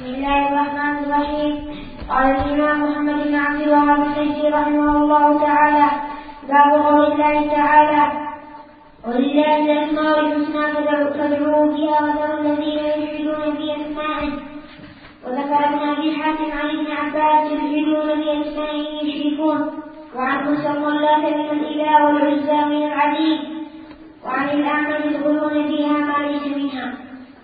بسم الله الرحمن الرحيم. قال الإمام محمد بن عبد الوهاب النجدي رحمه الله تعالى: باب قول الله تعالى: ولله الأسماء الحسنى فادعوه بها وذروا الذين يلحدون في أسمائه. وذكر ابن أبي حاتم عن ابن عباس: يلحدون في أسمائه يشركون. وعن موسى اللات من الإله والعزى من العديد. وعن الأعمى يدخلون فيها ما ليس منها.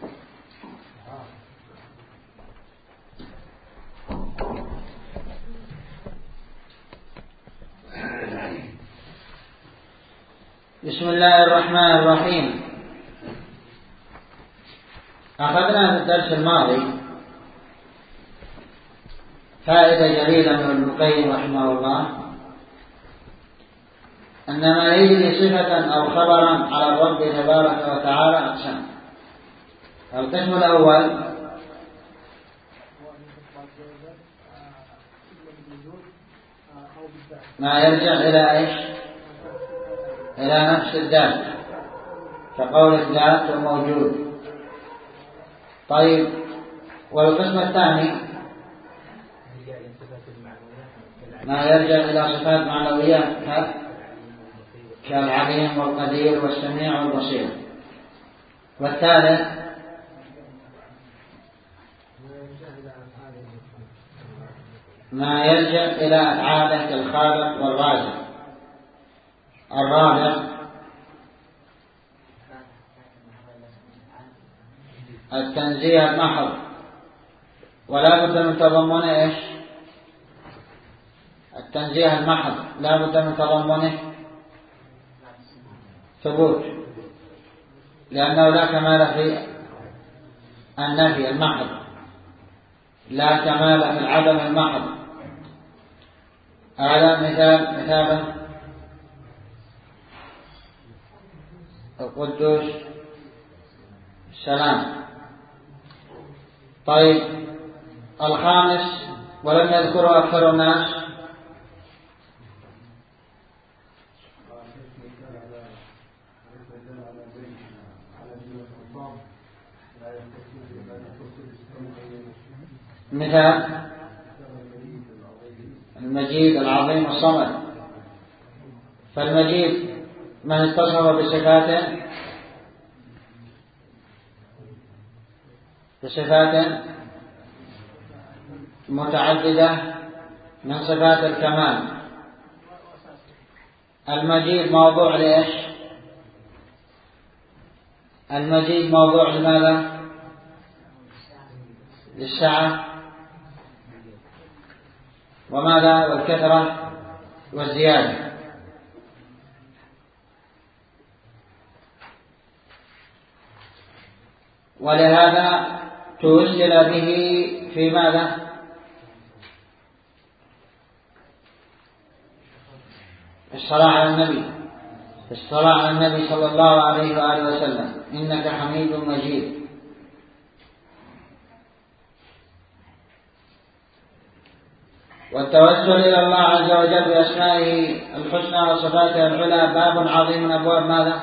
بسم الله الرحمن الرحيم. أخذنا في الدرس الماضي فائدة جليلة من ابن القيم رحمه الله، أن ما يجري صفة أو خبرا على الرب تبارك وتعالى أقسام. القسم الأول ما يرجع إلى إيش؟ إلى نفس الذات، كقول الذات وموجود. طيب، والقسم الثاني ما يرجع إلى صفات معنويات كالعليم والقدير والسميع والبصير. والثالث ما يرجع إلى أفعاله كالخالق والرازق. الرابع التنزيه المحض، ولا بد من تضمنه ايش؟ التنزيه المحض لا بد من تضمنه ثبوت، لأنه لا كمال في النفي المحض، لا كمال في العدم المحض. هذا مثال القدوس السلام. طيب، الخامس ولم يذكره أكثر الناس مثال المجيد العظيم الصمد. فالمجيد من اتصف بصفات متعددة من صفات الكمال. المجيد موضوع لإيش؟ المجيد موضوع لماذا؟ للسعة وماذا؟ والكثرة والزيادة. ولهذا توسل به في ماذا؟ الصلاة على النبي صلى الله عليه وآله وسلم: إنك حميد مجيد. والتوسل إلى الله عز وجل بأسمائه الحسنى وصفاته العلى باب عظيم من أبواب ماذا؟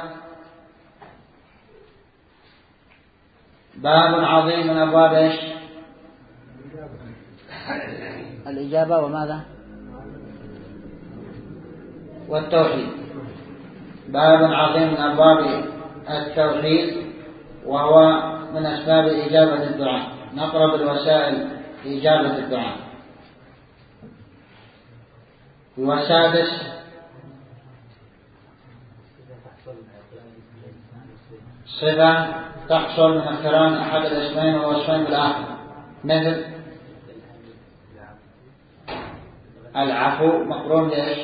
باب عظيم من أبواب إيش؟ الإجابة وماذا؟ والتوحيد. باب عظيم من أبواب التوحيد، وهو من أسباب إجابة الدعاء، من أقرب الوسائل لإجابة الدعاء. والسادس صفة تحصل من اقتران أحد الاسمين والوصفين بالآخر، مثل العفو مقرون لإيش؟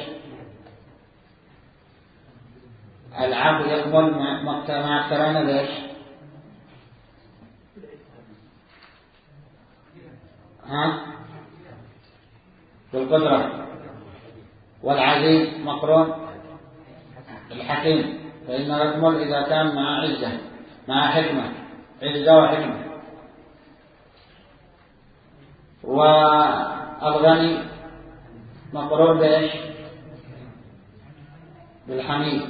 العفو يقبل مع اقتران لإيش؟ بالقدرة. والعزيز مقرون الحكيم، فإنه يكمل إذا كان مع عزة، مع حكمة، عزة وحكمة. والغني مقرون بإيش؟ بالحميد.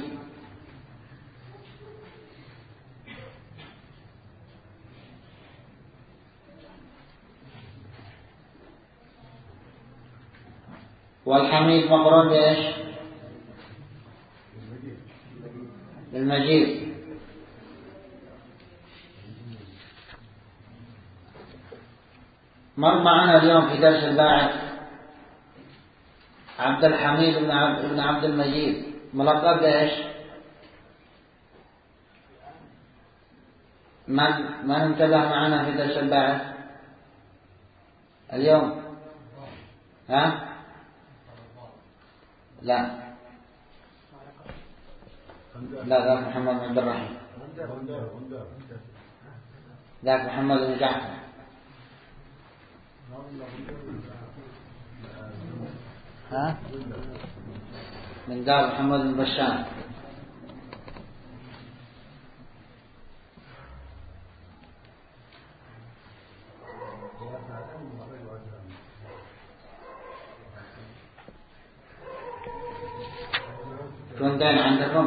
والحميد مقرون بإيش؟ بالمجيد. مر معنا اليوم في درس الباعث عبد الحميد بن عبد المجيد، ملقب بإيش؟ من انتبه معنا في درس الباعث اليوم؟ ها؟ لا ذاك محمد بن عبد الرحيم، ذاك محمد بن جعفر. ها؟ من دار محمد بن بشار. يكون دين عندكم؟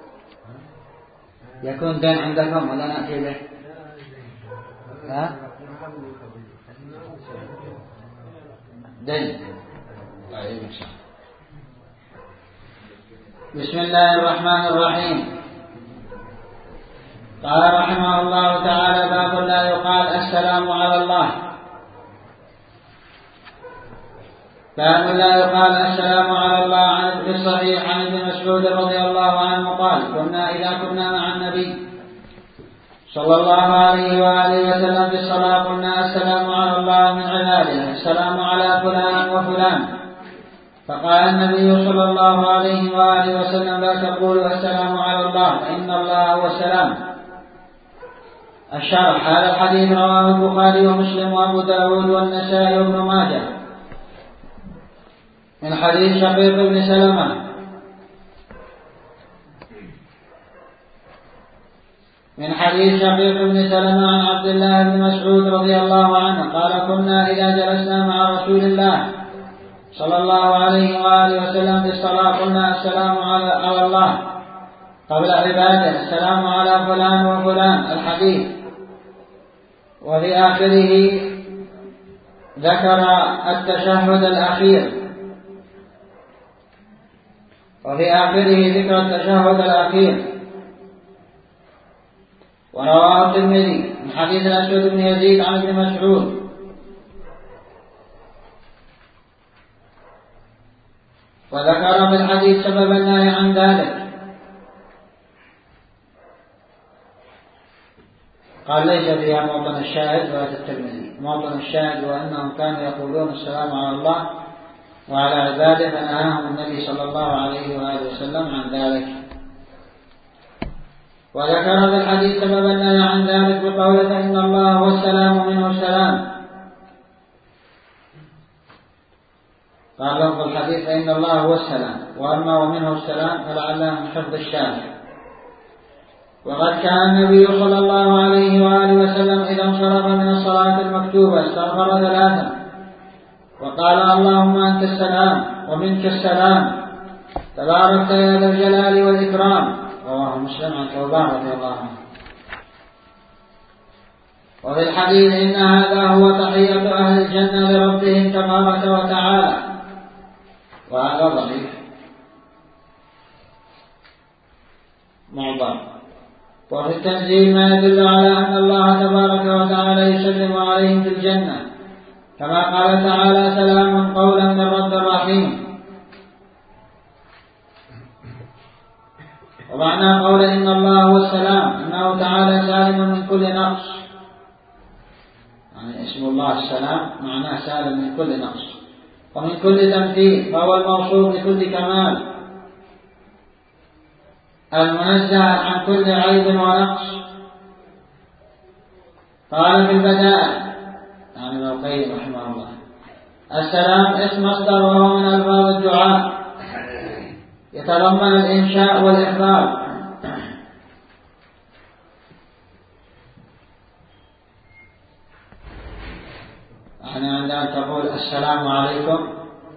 يكون دين عندكم ولا نأتي به؟ ها؟ دين. طيب إن شاء الله. بسم الله الرحمن الرحيم. قال رحمه الله تعالى: باب لا يقال السلام على الله. باب لا يقال السلام على الله. في الصحيح عن ابن مسعود رضي الله عنه قال: إذا كنا مع النبي صلى الله عليه وآله وسلم في الصلاة قلنا: السلام على الله من عباده، السلام على فلان وفلان. فقال النبي صلى الله عليه وآله وسلم: لا تقولوا السلام على الله، فإن الله هو السلام. الشرح: هذا الحديث رواه البخاري ومسلم وأبو داود والنسائي وابن ماجه من حديث شقيق بن سلمة عن عبد الله بن مسعود رضي الله عنه قال: كنا إذا جلسنا مع رسول الله صلى الله عليه وآله وسلم في الصلاة قلنا: السلام على الله قبل عباده، السلام على فلان وفلان. الحديث. وفي آخره ذكر التشهد الأخير. ورواه الترمذي من حديث الأسود بن يزيد عن ابن مسعود. وذكر في الحديث سبب النهي عن ذلك. قال: ليس فيها موطن الشاهد رواية الترمذي. موطن الشاهد هو أنهم كانوا يقولون السلام على الله وعلى عباده، فنهاهم النبي صلى الله عليه وآله وسلم عن ذلك. وذكر في الحديث سبب النهي عن ذلك بقوله: فإن الله هو السلام منه السلام. قال لفظ الحديث: فإن الله هو السلام، وأما ومنه السلام فلعله من حفظ الشارع. وقد كان النبي صلى الله عليه وآله وسلم إذا انصرف من الصلاة المكتوبة استغفر 3 وقال: اللهم أنت السلام ومنك السلام، تبارك يا ذا الجلال والإكرام. رواه مسلم عن ثوبان رضي الله عنه. وفي الحديث: إن هذا هو تحية أهل الجنة لربهم تبارك وتعالى. وهذا ضعيف معضل. وفي التنزيل ما يدل على أن الله تبارك وتعالى يسلم عليهم في الجنة، كما قال تعالى: سلام قولا من رب رحيم. ومعنى قول إن الله هو السلام أنه تعالى سالم من كل نقص، يعني اسم الله السلام معناه سالم من كل نقص ومن كل تمثيل، فهو الموصوف بكل كمال، المنزه عن كل عيب ونقص. قال في البدائع يعني ابن القيم رحمه الله: السلام اسم مصدر وهو من ألفاظ الدعاء، يتضمن الإنشاء والإخبار. يعني عندما تقول السلام عليكم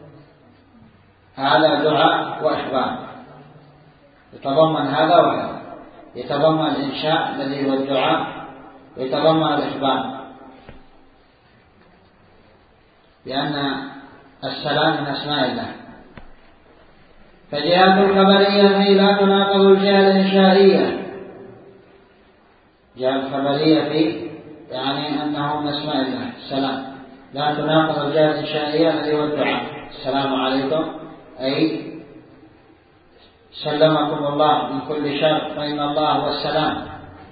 هذا دعاء وإخبار، يتضمن هذا وهذا، يتضمن الإنشاء الذي هو الدعاء، ويتضمن الإخبار، لأن السلام من أسماء الله فجهة الخبرية فيه لا تناقض الجهة الإنشائية. جهة الخبرية فيه يعني أنه من أسماء الله السلام، لا تناقض الجهة الإنشائية الذي هو الدعاء السلام عليكم، أي سلمكم الله من كل شر فإن الله هو السلام،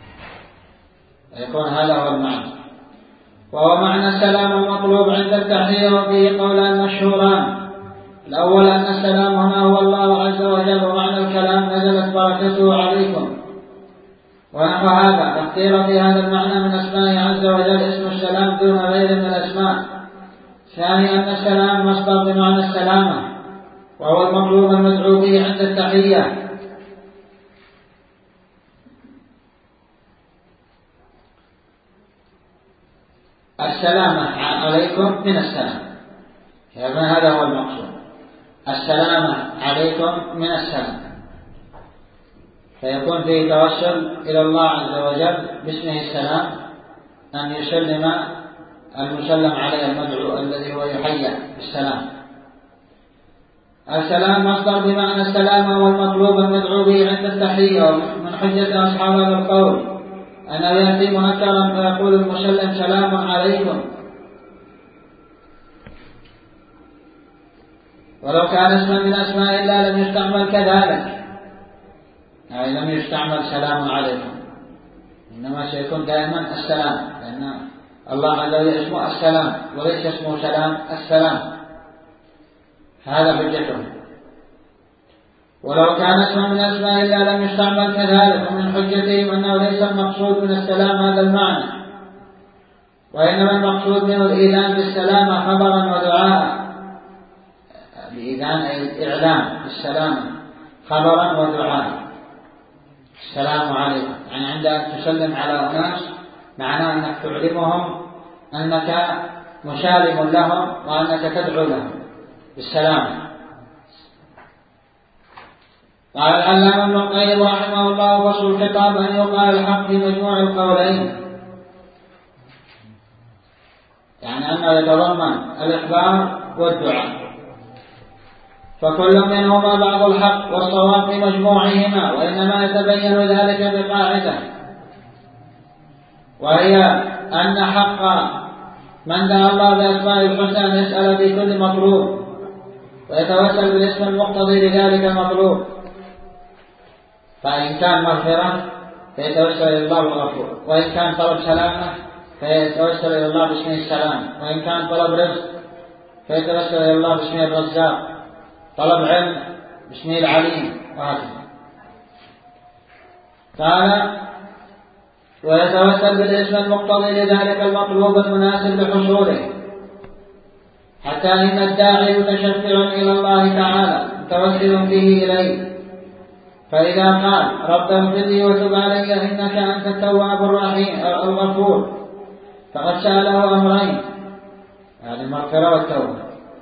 يكون هذا هو المعنى. وهو معنى السلام المطلوب عند التحية، وفيه قولان مشهوران. الأول أن السلام هنا هو الله عز وجل، ومعنى الكلام نزلت بركته عليكم ونحو هذا، فاختير في هذا المعنى من أسمائه عز وجل اسم السلام دون غير من الأسماء. ثاني أن السلام مصدر بمعنى السلامة، وهو المطلوب المدعو به عند التحية. السلامة عليكم من السلام، يعني هذا هو المقصود، السلامة عليكم من السلام، فيكون فيه توسل إلى الله عز وجل باسمه السلام أن يسلم المسلم عليه المدعو الذي هو يحيى بالسلام. السلام مصدر بمعنى السلامة والمطلوب المدعو به عند التحية. من حجة أصحاب هذا القول أنه يأتي منكرا فيقول المسلم سلام عليكم، ولو كان اسما من أسماء الله لم يستعمل كذلك، يعني لم يستعمل سلام عليكم، إنما سيكون دائما السلام، لأن الله عز وجل اسمه السلام وليس اسمه سلام السلام، هذا حجته. ولو كان اسما من أسماء الله لم يستعمل كذلك. ومن حجتهم أنه ليس المقصود من السلام هذا المعنى، وإنما المقصود منه الإيذان بالسلامة خبرا ودعاء. الإيذان أي الإعلام بالسلامة خبرا ودعاء. السلام عليكم يعني عند أن تسلم على أناس معناه أنك تعلمهم أنك مسالم لهم وأنك تدعو لهم بالسلام. قال العلامة ابن القيم رحمه الله: فصل الخطاب أن يقال الحق في مجموع القولين، يعني أنه يتضمن الإخبار والدعاء، فكل منهما بعض الحق والصواب في مجموعهما، وإنما يتبين ذلك بقاعدة، وهي أن حق من دعا الله بأسماء الحسنى أن يسأل في كل مطلوب ويتوسل بالاسم المقتضي لذلك المطلوب، فإن كان مغفرة فيتوسل إلى الله بالغفور، وإن كان طلب سلامة فيتوسل إلى الله باسمه السلام، وإن كان طلب رزق فيتوسل إلى الله باسمه الرزاق، طلب علم باسمه العليم، وهكذا. قال: ويتوسل بالاسم المقتضي لذلك المطلوب المناسب لحصوله، حتى إن الداعي متشفع إلى الله تعالى متوسل به إليه، فإذا قال: رب اغفر لي وتب علي إنك أنت التواب الرحيم الغفور، فقد سأله أمرين، يعني المغفرة والتوبة،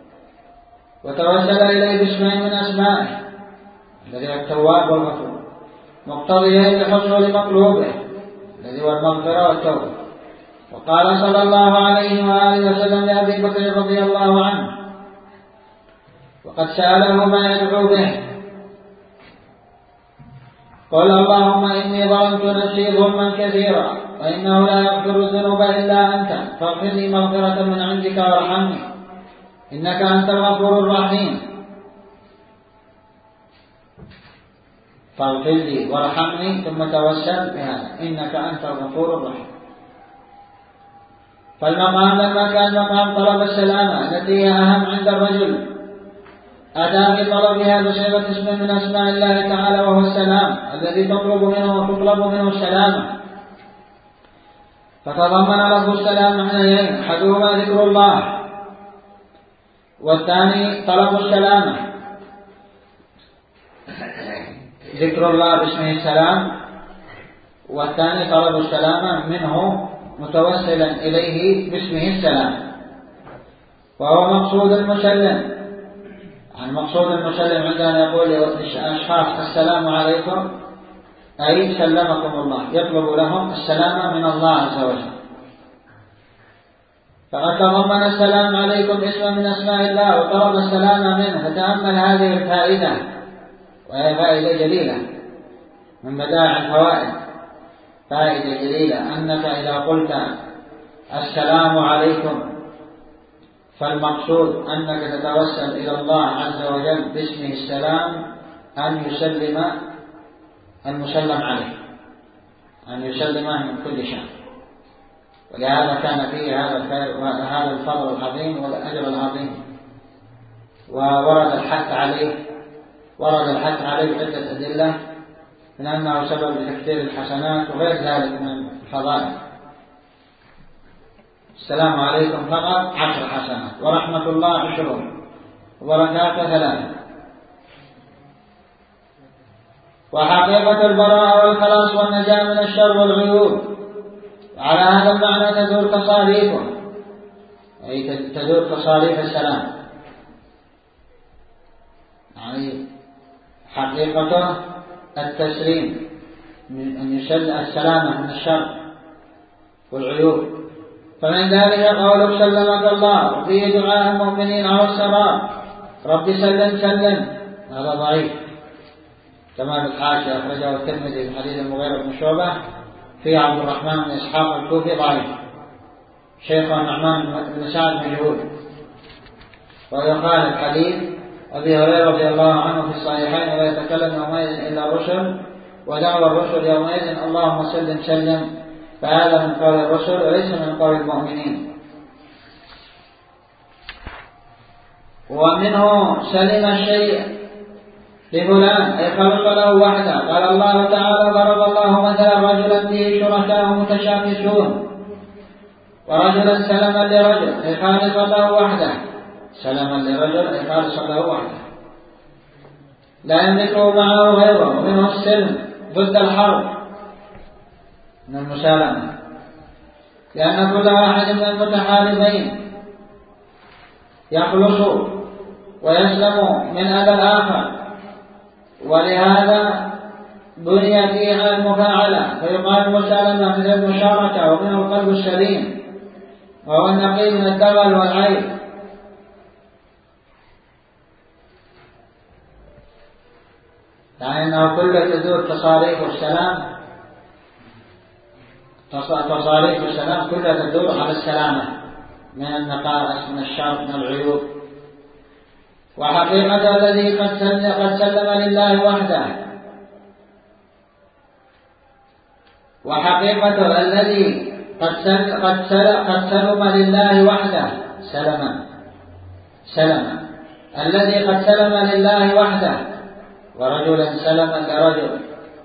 وتوسل إليه باسمين من أسمائه الذي هو التواب والغفور، مقتضيين لحصول مطلوبه الذي هو المغفرة والتوبة. وقال صلى الله عليه وآله وسلم لأبي بكر رضي الله عنه وقد سأله ما يدعو به: قل اللهم إني ظلمت نفسي ظلما كثيرا وإنه لا يغفر الذنوب إلا أنت فاغفر لي مغفرة من عندك وارحمني إنك أنت الغفور الرحيم. فاغفر لي وارحمني ثم توسل بهذا إنك أنت الغفور الرحيم. فالمقام لما كان مقام طلب السلامة التي هي أهم عند الرجل أتى بطلبها بصيغة اسم من أسماء الله تعالى وهو السلام الذي تطلب منه السلامة، فتضمن لفظ السلام معنيين: أحدهما ذكر الله، والثاني طلب السلامة. ذكر الله باسمه السلام، والثاني طلب السلامة منه متوسلا إليه باسمه السلام، وهو مقصود المسلم. عن مقصود المسلم عندنا يقول لأشخاص السلام عليكم أي سلمكم الله، يطلب لهم السلامة من الله عز وجل. فقد تضمن السلام عليكم اسما من أسماء الله وطلب السلامة منه. فتأمل هذه الفائدة وهي فائدة جليلة من بدائع الفوائد. فائدة جليلة أنك إذا قلت السلام عليكم فالمقصود أنك تتوسل إلى الله عز وجل باسمه السلام أن يسلم المسلم عليه، أن يسلمه من كل شر. ولهذا كان فيه هذا الفضل العظيم والأجر العظيم. وورد الحث عليه بعدة أدلة من أنه سبب لتكثير الحسنات وغير ذلك من الفضائل. السلام عليكم فقط 10 حسنات، ورحمة الله 20، وبركاته 3. وحقيقة البراءة والخلاص والنجاة من الشر والعيوب. وعلى هذا المعنى تدور تصاريفه، أي تدور تصاريف السلام، يعني حقيقته التسليم، أن يسلم السلامة من الشر والعيوب. فمن ذلك قوله سلمك الله، وفيه دعاء المؤمنين على الصراط رب سلم سلم، هذا ضعيف كما في الحاشية أخرجه الترمذي في حديث المغيرة بن شعبة في عبد الرحمن بن إسحاق الكوفي ضعيف، شيخ النعمان بن سعد مجهول. ويخالف حديث أبي هريرة رضي الله عنه في الصحيحين ولا يتكلم يومئذ إلا الرسل ودعوى الرسل يومئذ اللهم سلم سلم، فهذا من قول الرسل وليس من قول المؤمنين. ومنه سلم الشيء لفلان أي خلق له وحده. قال الله تعالى ضرب الله مثلا رجلا فيه شركاء متشاكسون، ورجلا سلما لرجل أي خالصا له وحده، سلما لرجل أي خالصا له وحده لا يملكه معه غيره. ومنه السلم ضد الحرب من المسالمة، لأن كل واحد من المتحاربين يخلص ويسلم من أذى الآخر، ولهذا بني فيها المفاعلة، فيقال المسالمة من المشاركة. ومنه القلب السليم وهو النقي من الدغل والعيب. يعني أنه كل تدور تصاريف السلام كلها تدور على السلامة من النقائص من الشر من العيوب. وحقيقة الذي قد سلم لله وحده، وحقيقة الذي قد سلم لله وحده سلما الذي قد سلم لله وحده، ورجلا سلما لرجل.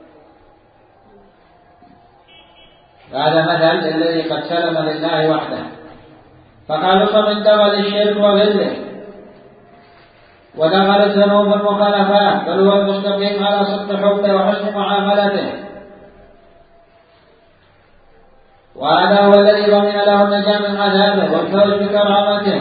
هذا مثل الذي قد سلم لله وحده، فخلص من دغل الشرك وغله ودخل الذنوب والمخالفات، بل هو المستقيم على صدق حبه وحسن معاملته. وهذا هو الذي ضمن له النجاة من عذابه والفوز بكرامته،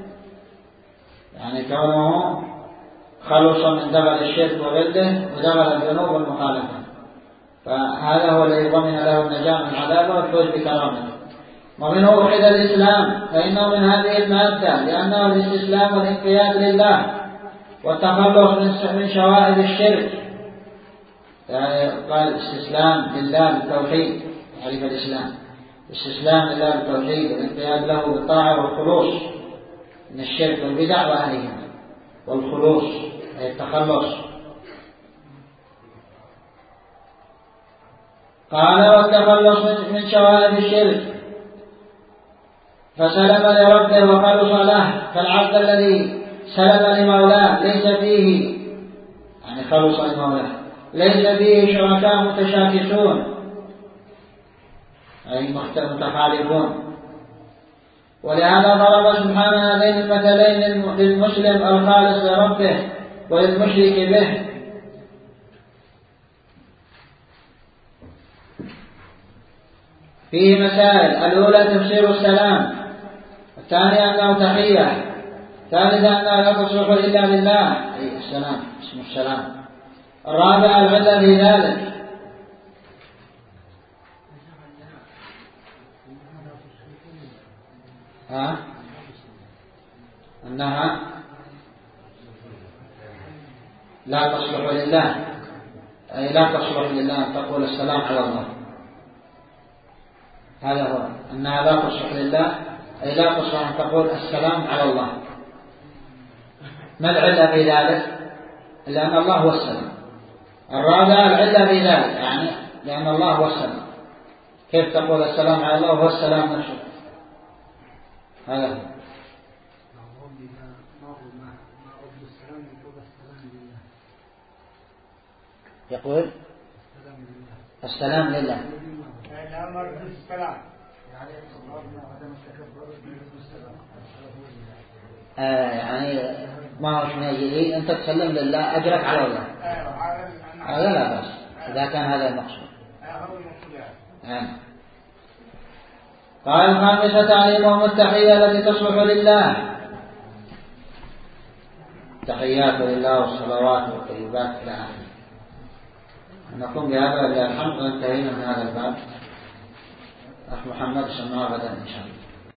يعني كونه خلص من دغل الشرك وغله ودغل الذنوب والمخالفة، فهذا هو الذي ضمن له النجاة من عذابه والفوز بكرامته. ومنه وحد الإسلام، فإنه من هذه المادة، لأنه الاستسلام والانقياد لله والتخلص من شوائب الشرك. قال استسلام لله بالتوحيد، تعريف الإسلام استسلام لله بالتوحيد والانقياد له بالطاعة والخلوص من الشرك والبدع وأهلها، والخلوص أي التخلص. قال والتخلص من شوائب الشرك، فسلم لربه وخلص له، فالعبد الذي سلم لمولاه ليس فيه، يعني خلص لمولاه ليس فيه شركاء متشاكسون أي متخالفون. ولهذا ضرب سبحانه هذين المثلين للمسلم الخالص لربه وللمشرك به. فيه مسائل: الأولى تفسير السلام، الثانية أنه تحية، الثالثة أنه لا تصلح إلا لله أي السلام اسم السلام، الرابعة العلة في ذلك. أنها لا تصلح لله، أي لا تصلح لله أن تقول السلام على الله. هذا هو أنها لا تصلح لله، أي لا تصلح أن تقول السلام على الله. ما العلة في ذلك؟ لأن الله هو السلام. الرابع العلة في ذلك يعني لأن الله هو السلام. كيف تقول السلام على الله وهو السلام نفسه؟ هذا هو. يقول السلام لله. يعني ما هوش من يجري أنت تسلم لله أجرك على الله. هذا لا بأس إذا كان هذا المقصود. قال الخامسة تعليمهم التحية التي تصلح لله. تحيات لله والصلوات والطيبات إلى آخره. نقوم بهذا لله الحمد وانتهينا من هذا الباب. أخ محمد سمعه غدا إن شاء الله.